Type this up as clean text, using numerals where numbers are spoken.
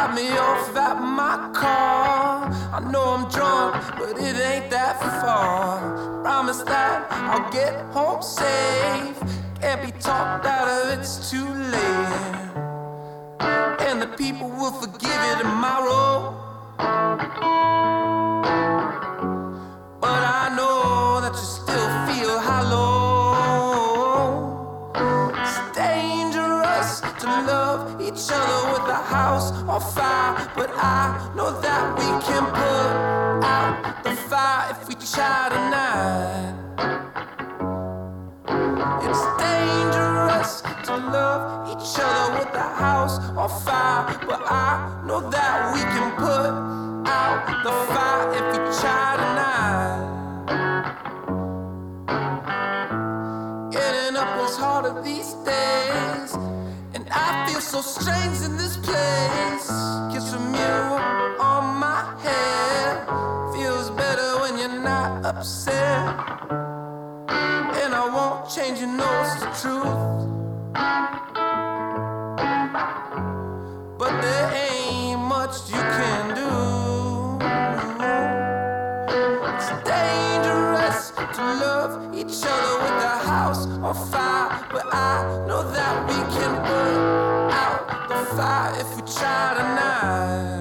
drop me off at my car. I know I'm drunk, but it ain't that far. Promise that I'll get home safe. Can't be talked out of, it's too late. And the people will forgive you tomorrow. But I know that you still feel hollow. It's dangerous to love each other with a house on fire, but I know that we can put out the fire if we try tonight. It's dangerous to love each other with a house on fire, but I know that we can put out the fire if we try tonight. Getting up is harder these days, and I feel so strange in this place. Kiss from you on my head feels better when you're not upset. And I won't change, you know it's the truth. But there ain't much you can do. It's dangerous to love each other with a house on fire, but I know that we can put out the fire if we try tonight.